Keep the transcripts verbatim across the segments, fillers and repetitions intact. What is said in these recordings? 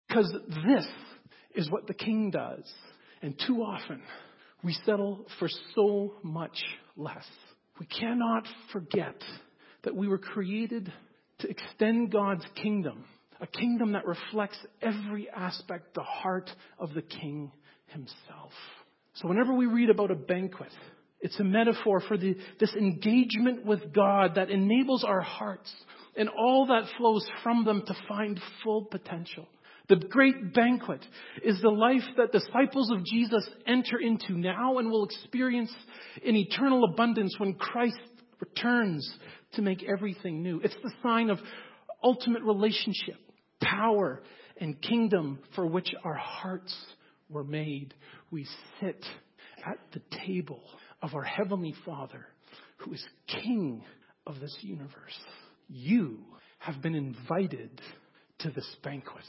Because this is what the King does. And too often, we settle for so much less. We cannot forget that we were created to extend God's kingdom. A kingdom that reflects every aspect, the heart of the King himself. So whenever we read about a banquet, it's a metaphor for the, this engagement with God that enables our hearts and all that flows from them to find full potential. The great banquet is the life that disciples of Jesus enter into now and will experience in eternal abundance when Christ returns to make everything new. It's the sign of ultimate relationship, power, and kingdom for which our hearts were made. We sit at the table of our Heavenly Father, who is King of this universe. You have been invited to this banquet.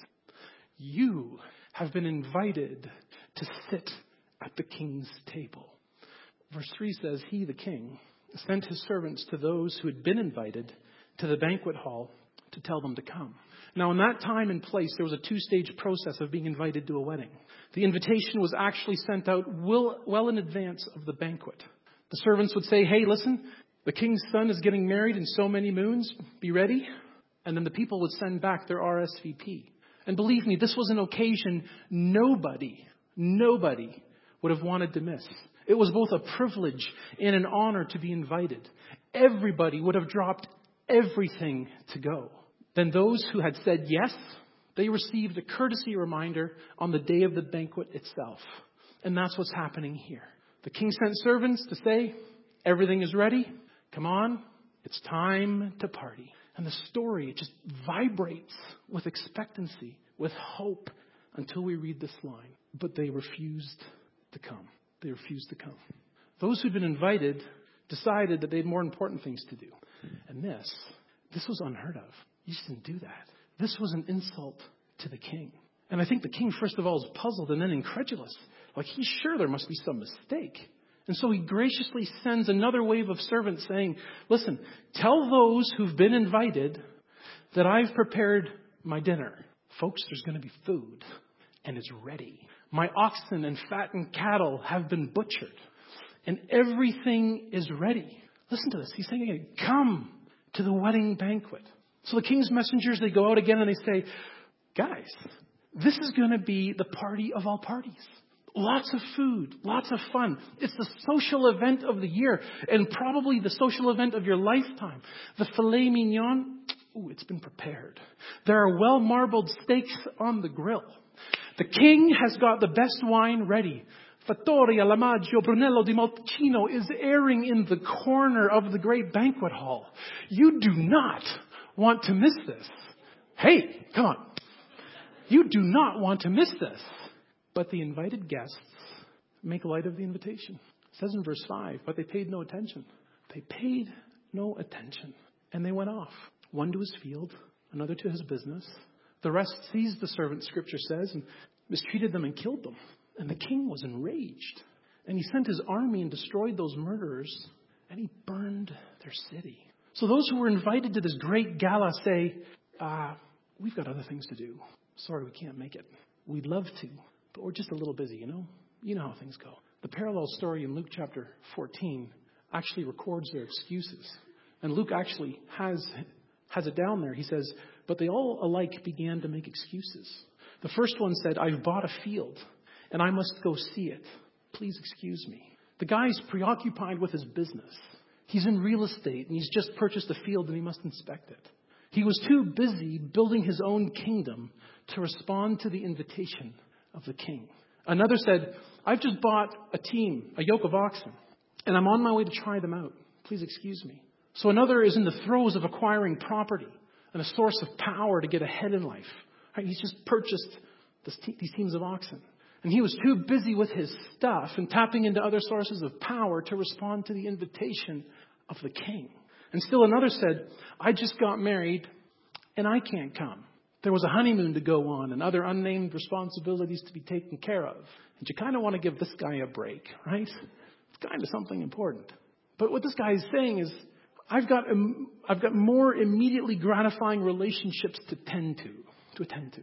You have been invited to sit at the King's table. Verse three says, He, the King, sent his servants to those who had been invited to the banquet hall to tell them to come. Now, in that time and place, there was a two-stage process of being invited to a wedding. The invitation was actually sent out well, well in advance of the banquet. The servants would say, hey, listen, the king's son is getting married in so many moons. Be ready. And then the people would send back their R S V P. And believe me, this was an occasion nobody, nobody would have wanted to miss. It was both a privilege and an honor to be invited. Everybody would have dropped everything to go. Then those who had said yes, they received a courtesy reminder on the day of the banquet itself. And that's what's happening here. The king sent servants to say, everything is ready. Come on, it's time to party. And the story just vibrates with expectancy, with hope, until we read this line. But they refused to come. They refused to come. Those who'd been invited decided that they had more important things to do. And this, this was unheard of. You just didn't do that. This was an insult to the king. And I think the king, first of all, is puzzled and then incredulous. Like, he's sure there must be some mistake. And so he graciously sends another wave of servants saying, listen, tell those who've been invited that I've prepared my dinner. Folks, there's going to be food, and it's ready. My oxen and fattened cattle have been butchered, and everything is ready. Listen to this. He's saying again, come to the wedding banquet. So the king's messengers, they go out again and they say, guys, this is going to be the party of all parties. Lots of food, lots of fun. It's the social event of the year and probably the social event of your lifetime. The filet mignon, ooh, it's been prepared. There are well-marbled steaks on the grill. The king has got the best wine ready. Fattoria, Lamaggio, Brunello di Malcino is airing in the corner of the great banquet hall. You do not want to miss this. Hey, come on. You do not want to miss this. But the invited guests make light of the invitation. It says in verse five, but they paid no attention. They paid no attention. And they went off. One to his field, another to his business. The rest seized the servants, scripture says, and mistreated them and killed them. And the king was enraged. And he sent his army and destroyed those murderers. And he burned their city. So those who were invited to this great gala say, uh, we've got other things to do. Sorry, we can't make it. We'd love to. But we're just a little busy, you know? You know how things go. The parallel story in Luke chapter fourteen actually records their excuses. And Luke actually has, has it down there. He says, but they all alike began to make excuses. The first one said, I've bought a field and I must go see it. Please excuse me. The guy's preoccupied with his business. He's in real estate and he's just purchased a field and he must inspect it. He was too busy building his own kingdom to respond to the invitation of the king. Another said, I've just bought a team, a yoke of oxen, and I'm on my way to try them out. Please excuse me. So another is in the throes of acquiring property and a source of power to get ahead in life. Right? He's just purchased this te- these teams of oxen. And he was too busy with his stuff and tapping into other sources of power to respond to the invitation of the king. And still another said, I just got married and I can't come. There was a honeymoon to go on and other unnamed responsibilities to be taken care of. And you kind of want to give this guy a break, right? It's kind of something important. But what this guy is saying is, I've got um, I've got more immediately gratifying relationships to tend to, to attend to.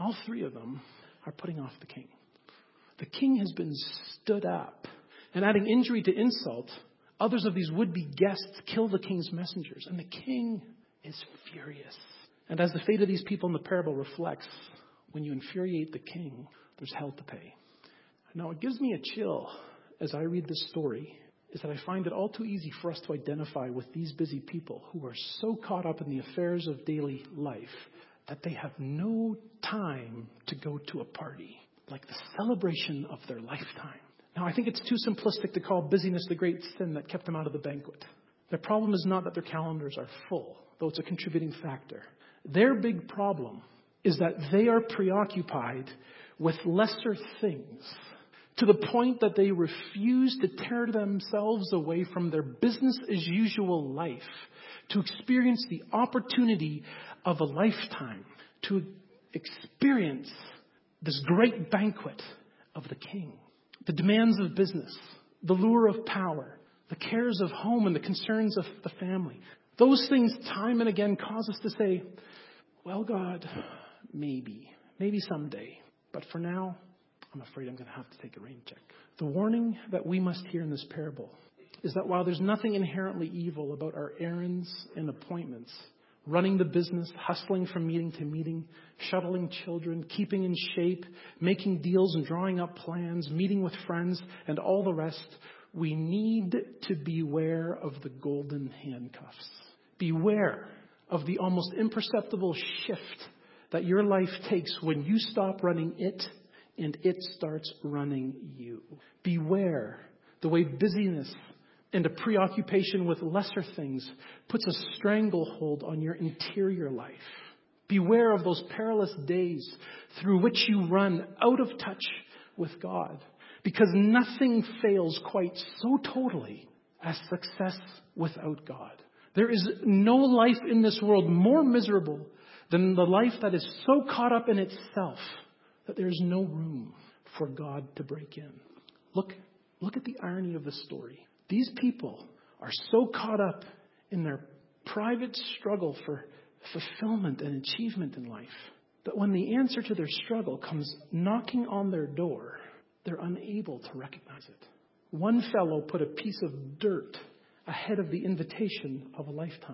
all three of them are putting off the king. The king has been stood up, and adding injury to insult, others of these would-be guests kill the king's messengers, and the king is furious. And as the fate of these people in the parable reflects, when you infuriate the king, there's hell to pay. Now, it gives me a chill as I read this story, is that I find it all too easy for us to identify with these busy people who are so caught up in the affairs of daily life that they have no time to go to a party, like the celebration of their lifetime. Now, I think it's too simplistic to call busyness the great sin that kept them out of the banquet. Their problem is not that their calendars are full, though it's a contributing factor. Their big problem is that they are preoccupied with lesser things to the point that they refuse to tear themselves away from their business-as-usual life to experience the opportunity of a lifetime, to experience this great banquet of the king. The demands of business, the lure of power, the cares of home, and the concerns of the family. Those things time and again cause us to say, well, God, maybe, maybe someday. But for now, I'm afraid I'm going to have to take a rain check. The warning that we must hear in this parable is that while there's nothing inherently evil about our errands and appointments, running the business, hustling from meeting to meeting, shuttling children, keeping in shape, making deals and drawing up plans, meeting with friends, and all the rest, we need to beware of the golden handcuffs. Beware of the almost imperceptible shift that your life takes when you stop running it and it starts running you. Beware the way busyness and a preoccupation with lesser things puts a stranglehold on your interior life. Beware of those perilous days through which you run out of touch with God, because nothing fails quite so totally as success without God. There is no life in this world more miserable than the life that is so caught up in itself that there is no room for God to break in. Look, look at the irony of the story. These people are so caught up in their private struggle for fulfillment and achievement in life that when the answer to their struggle comes knocking on their door, they're unable to recognize it. One fellow put a piece of dirt ahead of the invitation of a lifetime.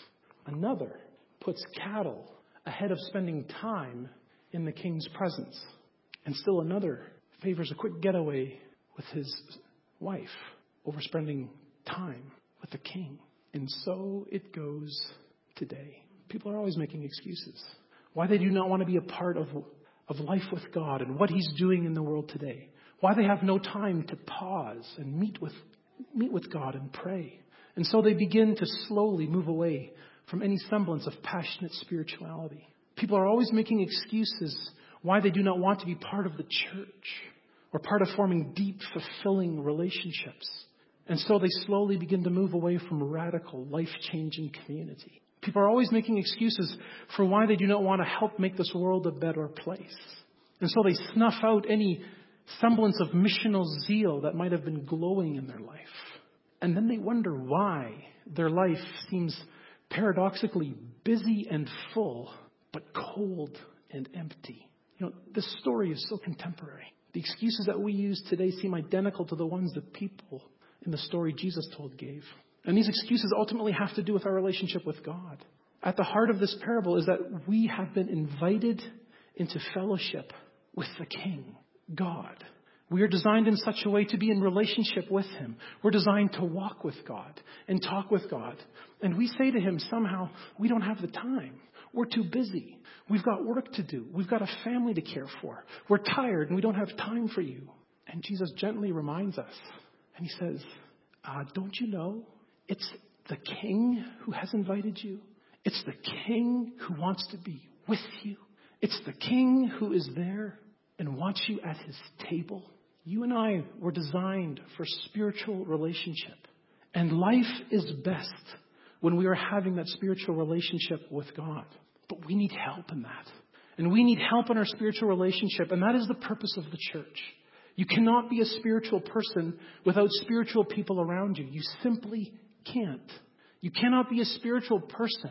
Another puts cattle ahead of spending time in the king's presence. And still another favors a quick getaway with his wife over spending time with the king. And so it goes today. People are always making excuses. Why they do not want to be a part of, of life with God and what He's doing in the world today. Why they have no time to pause and meet with, meet with God and pray. And so they begin to slowly move away from any semblance of passionate spirituality. People are always making excuses why they do not want to be part of the church or part of forming deep, fulfilling relationships. And so they slowly begin to move away from radical, life-changing community. People are always making excuses for why they do not want to help make this world a better place. And so they snuff out any semblance of missional zeal that might have been glowing in their life. And then they wonder why their life seems paradoxically busy and full, but cold and empty. You know, this story is so contemporary. The excuses that we use today seem identical to the ones that people in the story Jesus told gave. And these excuses ultimately have to do with our relationship with God. At the heart of this parable is that we have been invited into fellowship with the King, God. We are designed in such a way to be in relationship with Him. We're designed to walk with God and talk with God. And we say to Him somehow, we don't have the time. We're too busy. We've got work to do. We've got a family to care for. We're tired and we don't have time for you. And Jesus gently reminds us. And He says, uh, don't you know it's the King who has invited you? It's the King who wants to be with you. It's the King who is there and wants you at His table. You and I were designed for spiritual relationship. And life is best when we are having that spiritual relationship with God. But we need help in that. And we need help in our spiritual relationship. And that is the purpose of the church. You cannot be a spiritual person without spiritual people around you. You simply can't. You cannot be a spiritual person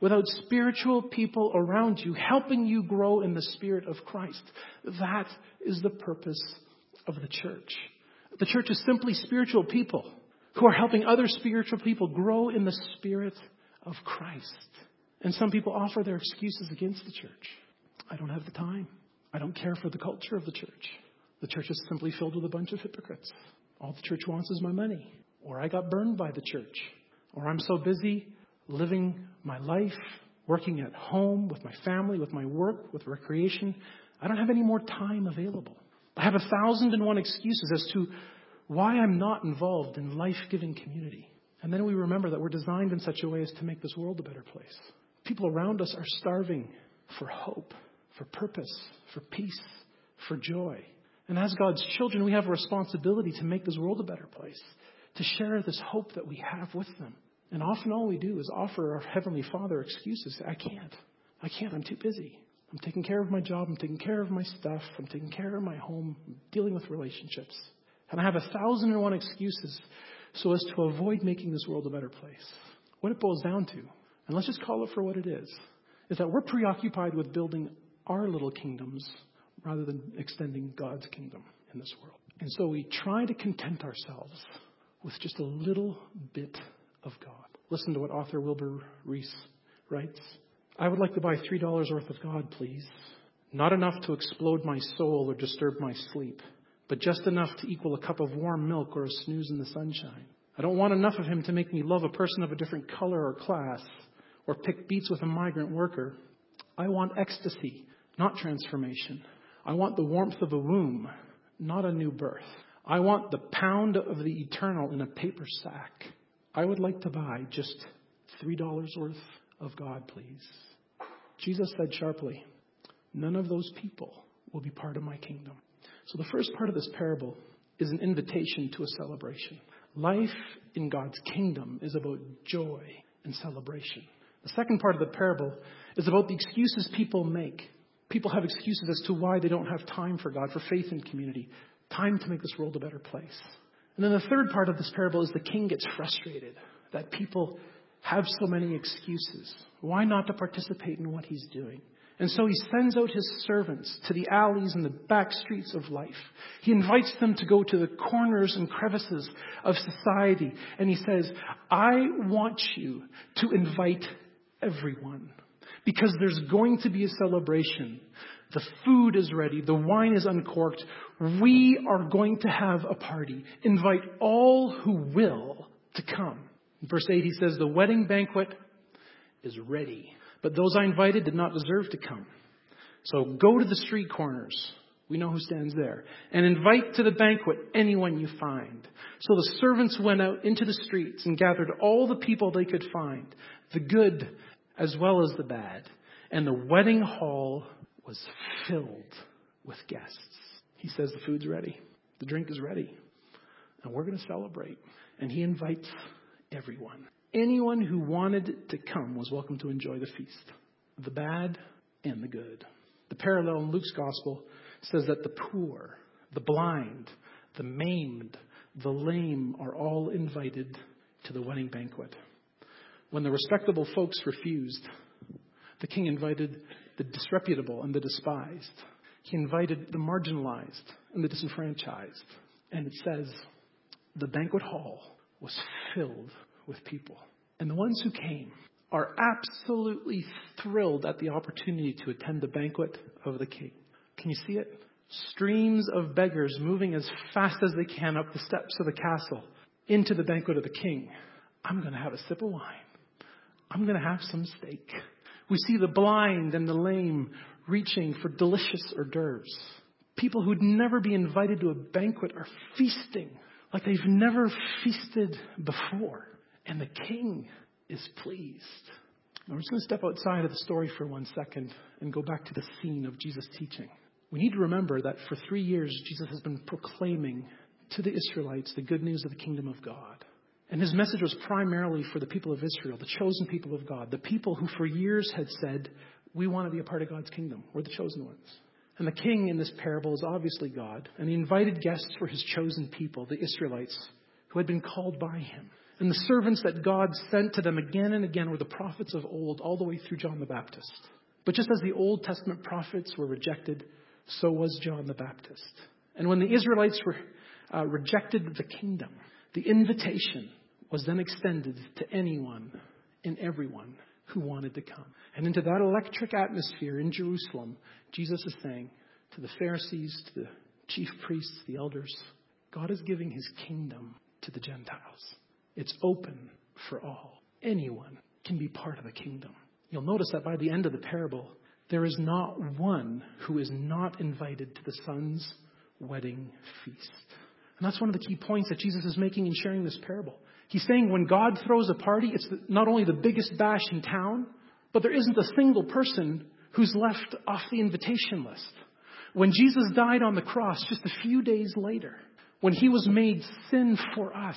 without spiritual people around you, helping you grow in the Spirit of Christ. That is the purpose of the church. The church is simply spiritual people who are helping other spiritual people grow in the Spirit of Christ. And some people offer their excuses against the church. I don't have the time. I don't care for the culture of the church. The church is simply filled with a bunch of hypocrites. All the church wants is my money. Or I got burned by the church. Or I'm so busy living my life, working at home, with my family, with my work, with recreation. I don't have any more time available. I have a thousand and one excuses as to why I'm not involved in life-giving community. And then we remember that we're designed in such a way as to make this world a better place. People around us are starving for hope, for purpose, for peace, for joy. And as God's children, we have a responsibility to make this world a better place, to share this hope that we have with them. And often all we do is offer our Heavenly Father excuses. I can't. I can't. I'm too busy. I'm taking care of my job. I'm taking care of my stuff. I'm taking care of my home. I'm dealing with relationships. And I have a thousand and one excuses so as to avoid making this world a better place. What it boils down to, and let's just call it for what it is, is that we're preoccupied with building our little kingdoms rather than extending God's kingdom in this world. And so we try to content ourselves with just a little bit of God. Listen to what author Wilbur Reese writes. I would like to buy three dollars worth of God, please. Not enough to explode my soul or disturb my sleep, but just enough to equal a cup of warm milk or a snooze in the sunshine. I don't want enough of him to make me love a person of a different color or class, or pick beats with a migrant worker. I want ecstasy, not transformation. I want the warmth of a womb, not a new birth. I want the pound of the eternal in a paper sack. I would like to buy just three dollars worth of God, please. Jesus said sharply, none of those people will be part of my kingdom. So the first part of this parable is an invitation to a celebration. Life in God's kingdom is about joy and celebration. The second part of the parable is about the excuses people make. People have excuses as to why they don't have time for God, for faith in community, time to make this world a better place. And then the third part of this parable is the king gets frustrated that people have so many excuses. Why not to participate in what he's doing? And so he sends out his servants to the alleys and the back streets of life. He invites them to go to the corners and crevices of society. And he says, I want you to invite everyone, because there's going to be a celebration. The food is ready. The wine is uncorked. We are going to have a party. Invite all who will to come. In verse eight, he says, the wedding banquet is ready, but those I invited did not deserve to come. So go to the street corners. We know who stands there. And invite to the banquet anyone you find. So the servants went out into the streets and gathered all the people they could find, the good as well as the bad. And the wedding hall was filled with guests. He says the food's ready. The drink is ready. And we're going to celebrate. And he invites everyone. Anyone who wanted to come was welcome to enjoy the feast. The bad and the good. The parallel in Luke's gospel says that the poor, the blind, the maimed, the lame are all invited to the wedding banquet. When the respectable folks refused, the king invited the disreputable and the despised. He invited the marginalized and the disenfranchised. And it says the banquet hall was filled with people. And the ones who came are absolutely thrilled at the opportunity to attend the banquet of the king. Can you see it? Streams of beggars moving as fast as they can up the steps of the castle into the banquet of the king. I'm going to have a sip of wine. I'm going to have some steak. We see the blind and the lame reaching for delicious hors d'oeuvres. People who'd never be invited to a banquet are feasting like they've never feasted before. And the king is pleased. Now we're just going to step outside of the story for one second and go back to the scene of Jesus' teaching. We need to remember that for three years, Jesus has been proclaiming to the Israelites the good news of the kingdom of God. And his message was primarily for the people of Israel, the chosen people of God, the people who for years had said, we want to be a part of God's kingdom. We're the chosen ones. And the king in this parable is obviously God. And he invited guests for his chosen people, the Israelites, who had been called by him. And the servants that God sent to them again and again were the prophets of old, all the way through John the Baptist. But just as the Old Testament prophets were rejected, so was John the Baptist. And when the Israelites were, uh, rejected the kingdom, the invitation was then extended to anyone and everyone who wanted to come. And into that electric atmosphere in Jerusalem, Jesus is saying to the Pharisees, to the chief priests, the elders, God is giving his kingdom to the Gentiles. It's open for all. Anyone can be part of the kingdom. You'll notice that by the end of the parable, there is not one who is not invited to the Son's wedding feast. And that's one of the key points that Jesus is making in sharing this parable. He's saying when God throws a party, it's not only the biggest bash in town, but there isn't a single person who's left off the invitation list. When Jesus died on the cross just a few days later, when he was made sin for us,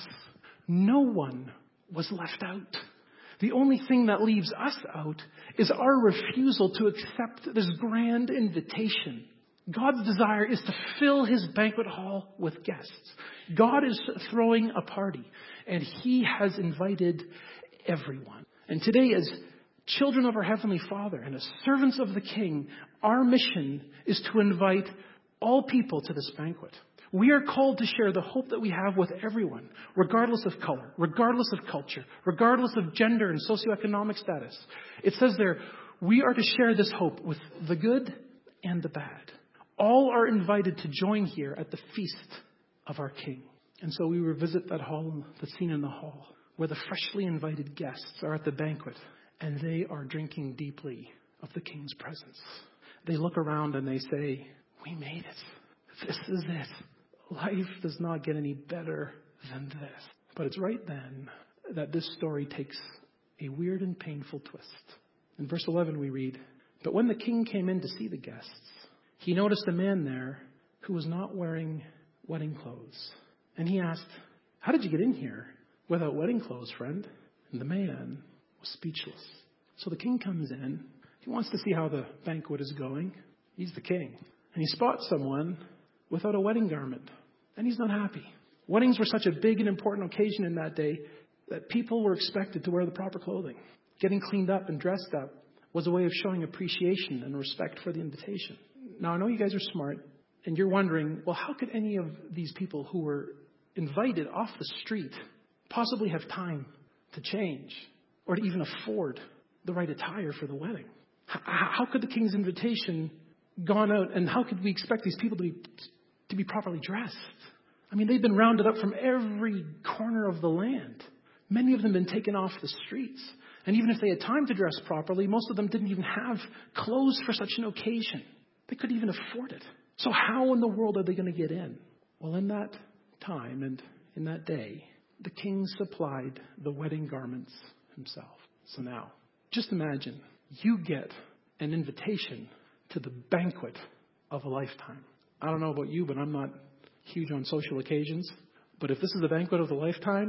no one was left out. The only thing that leaves us out is our refusal to accept this grand invitation. God's desire is to fill his banquet hall with guests. God is throwing a party, and he has invited everyone. And today, as children of our Heavenly Father and as servants of the King, our mission is to invite all people to this banquet. We are called to share the hope that we have with everyone, regardless of color, regardless of culture, regardless of gender and socioeconomic status. It says there, we are to share this hope with the good and the bad. All are invited to join here at the feast of our King. And so we revisit that hall, the scene in the hall, where the freshly invited guests are at the banquet, and they are drinking deeply of the King's presence. They look around and they say, we made it. This is it. Life does not get any better than this. But it's right then that this story takes a weird and painful twist. In verse eleven we read, but when the king came in to see the guests, he noticed a man there who was not wearing wedding clothes. And he asked, how did you get in here without wedding clothes, friend? And the man was speechless. So the king comes in. He wants to see how the banquet is going. He's the king. And he spots someone without a wedding garment. And he's not happy. Weddings were such a big and important occasion in that day that people were expected to wear the proper clothing. Getting cleaned up and dressed up was a way of showing appreciation and respect for the invitation. Now, I know you guys are smart, and you're wondering, well, how could any of these people who were invited off the street possibly have time to change or to even afford the right attire for the wedding? How could the king's invitation gone out, and how could we expect these people to be to be properly dressed? I mean, they've been rounded up from every corner of the land. Many of them been taken off the streets. And even if they had time to dress properly, most of them didn't even have clothes for such an occasion. They couldn't even afford it. So how in the world are they going to get in? Well, in that time and in that day, the king supplied the wedding garments himself. So now, just imagine you get an invitation to the banquet of a lifetime. I don't know about you, but I'm not huge on social occasions. But if this is the banquet of a lifetime,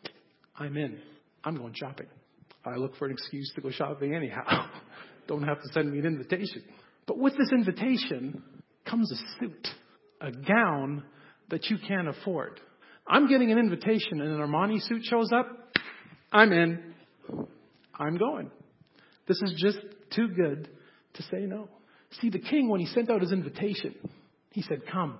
I'm in. I'm going shopping. I look for an excuse to go shopping anyhow. Don't have to send me an invitation. But with this invitation comes a suit, a gown that you can't afford. I'm getting an invitation and an Armani suit shows up. I'm in. I'm going. This is just too good to say no. See, the king, when he sent out his invitation, he said, come,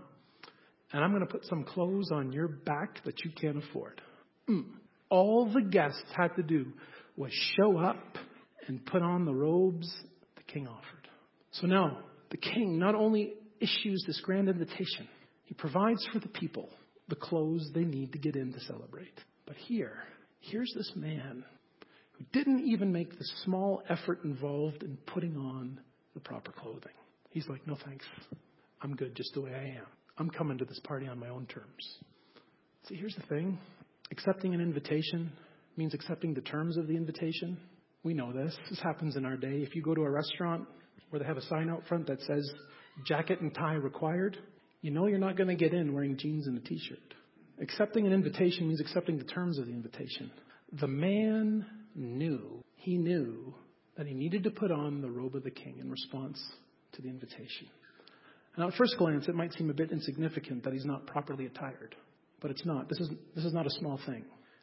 and I'm going to put some clothes on your back that you can't afford. Mm. All the guests had to do was show up and put on the robes the king offered. So now, the king not only issues this grand invitation, he provides for the people the clothes they need to get in to celebrate. But here, here's this man who didn't even make the small effort involved in putting on the proper clothing. He's like, no thanks. I'm good just the way I am. I'm coming to this party on my own terms. See, here's the thing. Accepting an invitation means accepting the terms of the invitation. We know this. This happens in our day. If you go to a restaurant where they have a sign out front that says jacket and tie required, you know you're not going to get in wearing jeans and a t-shirt. Accepting an invitation means accepting the terms of the invitation. The man knew, he knew that he needed to put on the robe of the king in response to the invitation. Now, at first glance, it might seem a bit insignificant that he's not properly attired. But it's not. This is, this is not a small thing.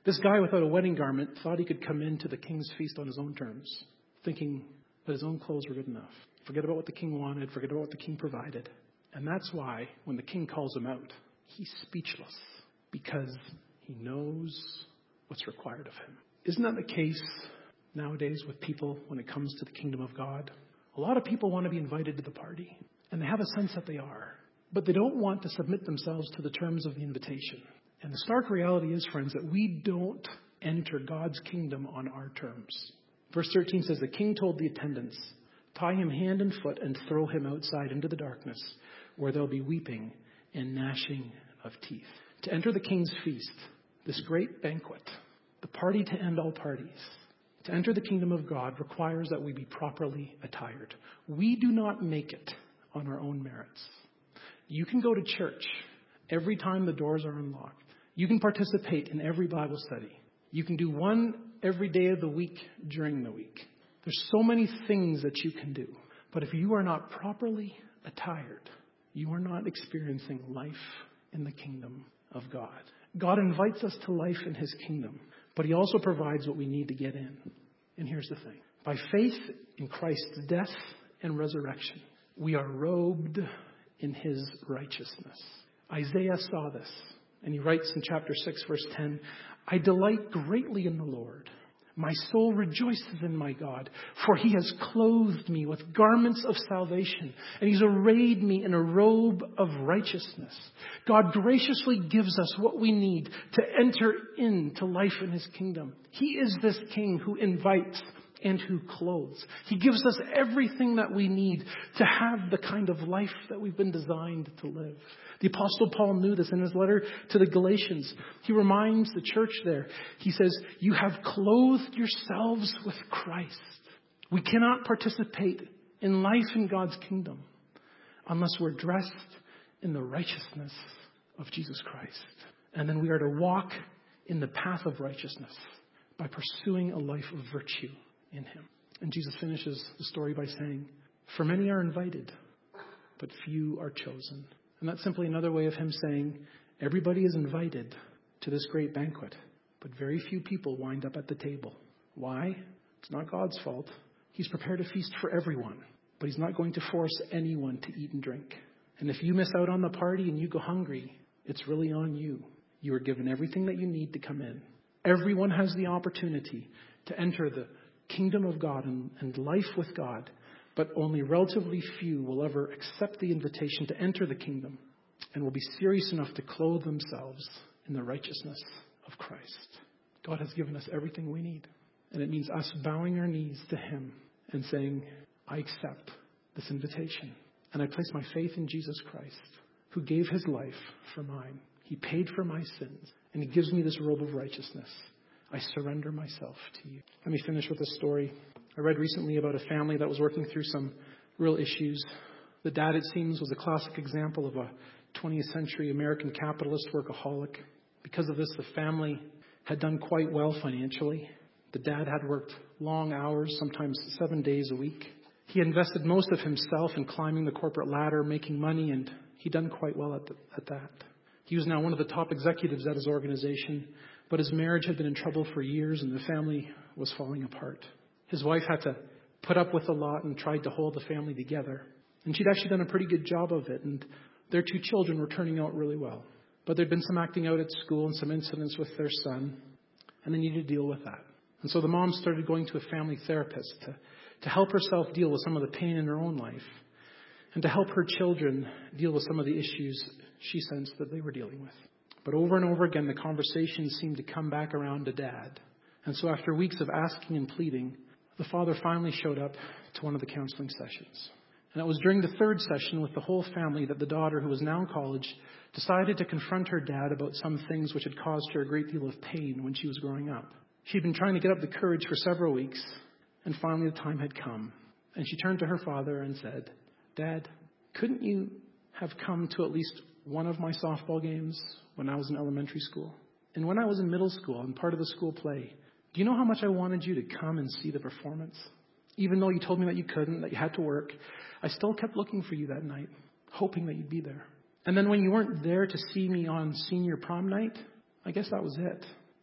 This guy without a wedding garment thought he could come into the king's feast on his own terms, thinking that his own clothes were good enough. Forget about what the king wanted, forget about what the king provided. And that's why when the king calls him out, he's speechless because he knows what's required of him. Isn't that the case nowadays with people when it comes to the kingdom of God? A lot of people want to be invited to the party, and they have a sense that they are, but they don't want to submit themselves to the terms of the invitation. And the stark reality is, friends, that we don't enter God's kingdom on our terms. Verse thirteen says, the king told the attendants, tie him hand and foot and throw him outside into the darkness, where there'll be weeping and gnashing of teeth. To enter the king's feast, this great banquet, the party to end all parties, to enter the kingdom of God requires that we be properly attired. We do not make it on our own merits. You can go to church every time the doors are unlocked. You can participate in every Bible study. You can do one every day of the week during the week. There's so many things that you can do. But if you are not properly attired, you are not experiencing life in the kingdom of God. God invites us to life in his kingdom, but he also provides what we need to get in. And here's the thing. By faith in Christ's death and resurrection, we are robed in his righteousness. Isaiah saw this, and he writes in chapter six, verse ten, I delight greatly in the Lord. My soul rejoices in my God, for he has clothed me with garments of salvation, and he's arrayed me in a robe of righteousness. God graciously gives us what we need to enter into life in his kingdom. He is this king who invites and who clothes. He gives us everything that we need to have the kind of life that we've been designed to live. The Apostle Paul knew this in his letter to the Galatians. He reminds the church there. He says, you have clothed yourselves with Christ. We cannot participate in life in God's kingdom unless we're dressed in the righteousness of Jesus Christ. And then we are to walk in the path of righteousness by pursuing a life of virtue in him. And Jesus finishes the story by saying, for many are invited, but few are chosen. And that's simply another way of him saying, everybody is invited to this great banquet, but very few people wind up at the table. Why? It's not God's fault. He's prepared a feast for everyone, but he's not going to force anyone to eat and drink. And if you miss out on the party and you go hungry, it's really on you. You are given everything that you need to come in. Everyone has the opportunity to enter the kingdom of God and, and life with God, but only relatively few will ever accept the invitation to enter the kingdom and will be serious enough to clothe themselves in the righteousness of Christ. God has given us everything we need. And it means us bowing our knees to him and saying, I accept this invitation. And I place my faith in Jesus Christ, who gave his life for mine. He paid for my sins, and he gives me this robe of righteousness. I surrender myself to you. Let me finish with a story. I read recently about a family that was working through some real issues. The dad, it seems, was a classic example of a twentieth century American capitalist workaholic. Because of this, the family had done quite well financially. The dad had worked long hours, sometimes seven days a week. He invested most of himself in climbing the corporate ladder, making money, and he'd done quite well at, the, at that. He was now one of the top executives at his organization, but his marriage had been in trouble for years and the family was falling apart. His wife had to put up with a lot and tried to hold the family together. And she'd actually done a pretty good job of it, and their two children were turning out really well. But there'd been some acting out at school and some incidents with their son, and they needed to deal with that. And so the mom started going to a family therapist to, to help herself deal with some of the pain in her own life and to help her children deal with some of the issues she sensed that they were dealing with. But over and over again, the conversation seemed to come back around to dad. And so after weeks of asking and pleading, the father finally showed up to one of the counseling sessions. And it was during the third session with the whole family that the daughter, who was now in college, decided to confront her dad about some things which had caused her a great deal of pain when she was growing up. She'd been trying to get up the courage for several weeks, and finally the time had come. And she turned to her father and said, Dad, couldn't you have come to at least one of my softball games when I was in elementary school? And when I was in middle school and part of the school play, do you know how much I wanted you to come and see the performance? Even though you told me that you couldn't, that you had to work, I still kept looking for you that night, hoping that you'd be there. And then when you weren't there to see me on senior prom night, I guess that was it.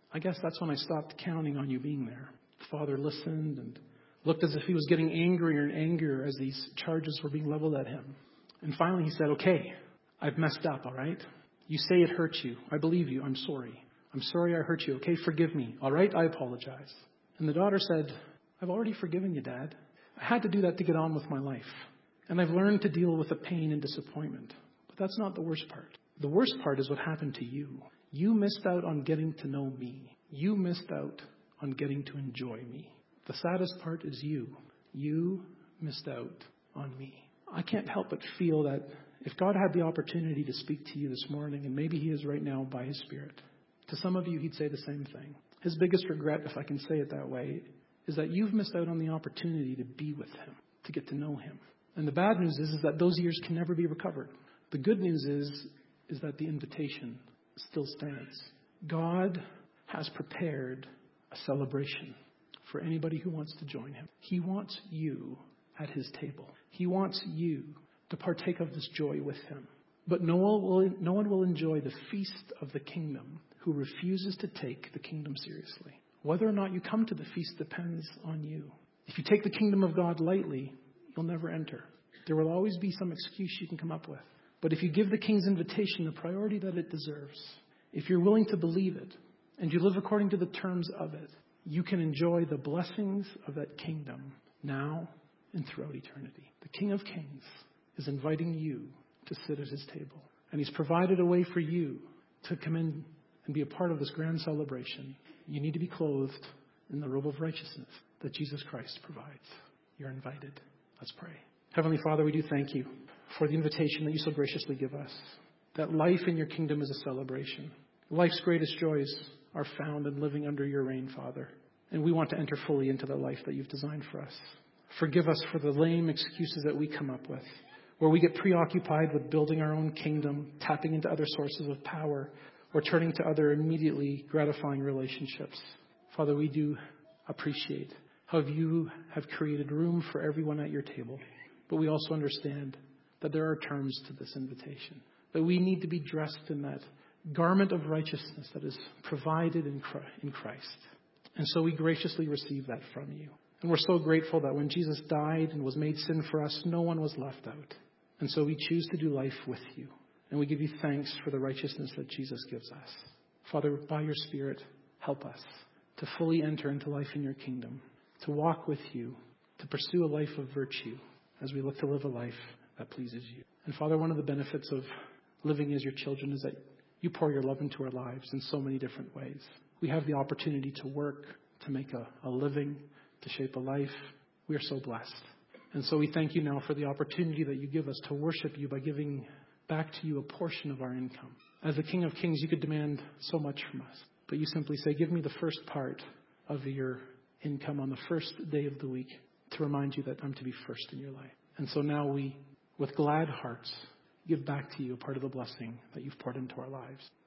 I guess that's when I stopped counting on you being there. The father listened and looked as if he was getting angrier and angrier as these charges were being leveled at him. And finally he said, okay, I've messed up, all right? You say it hurt you. I believe you. I'm sorry. I'm sorry I hurt you. Okay, forgive me. All right, I apologize. And the daughter said, I've already forgiven you, Dad. I had to do that to get on with my life. And I've learned to deal with the pain and disappointment. But that's not the worst part. The worst part is what happened to you. You missed out on getting to know me. You missed out on getting to enjoy me. The saddest part is you. You missed out on me. I can't help but feel that if God had the opportunity to speak to you this morning, and maybe he is right now by his Spirit, to some of you he'd say the same thing. His biggest regret, if I can say it that way, is that you've missed out on the opportunity to be with him, to get to know him. And the bad news is, is that those years can never be recovered. The good news is, is that the invitation still stands. God has prepared a celebration for anybody who wants to join him. He wants you at his table. He wants you to partake of this joy with him. But no one will, no one will enjoy the feast of the kingdom who refuses to take the kingdom seriously. Whether or not you come to the feast depends on you. If you take the kingdom of God lightly, you'll never enter. There will always be some excuse you can come up with. But if you give the king's invitation the priority that it deserves, if you're willing to believe it, and you live according to the terms of it, you can enjoy the blessings of that kingdom now and throughout eternity. The King of Kings is inviting you to sit at his table. And he's provided a way for you to come in and be a part of this grand celebration. You need to be clothed in the robe of righteousness that Jesus Christ provides. You're invited. Let's pray. Heavenly Father, we do thank you for the invitation that you so graciously give us. That life in your kingdom is a celebration. Life's greatest joys are found in living under your reign, Father. And we want to enter fully into the life that you've designed for us. Forgive us for the lame excuses that we come up with, where we get preoccupied with building our own kingdom, tapping into other sources of power, or turning to other immediately gratifying relationships. Father, we do appreciate how you have created room for everyone at your table. But we also understand that there are terms to this invitation, that we need to be dressed in that garment of righteousness that is provided in Christ. And so we graciously receive that from you. And we're so grateful that when Jesus died and was made sin for us, no one was left out. And so we choose to do life with you. And we give you thanks for the righteousness that Jesus gives us. Father, by your Spirit, help us to fully enter into life in your kingdom, to walk with you, to pursue a life of virtue as we look to live a life that pleases you. And Father, one of the benefits of living as your children is that you pour your love into our lives in so many different ways. We have the opportunity to work, to make a, a living, to shape a life. We are so blessed. And so we thank you now for the opportunity that you give us to worship you by giving back to you a portion of our income. As the King of Kings, you could demand so much from us. But you simply say, give me the first part of your income on the first day of the week to remind you that I'm to be first in your life. And so now we, with glad hearts, give back to you a part of the blessing that you've poured into our lives.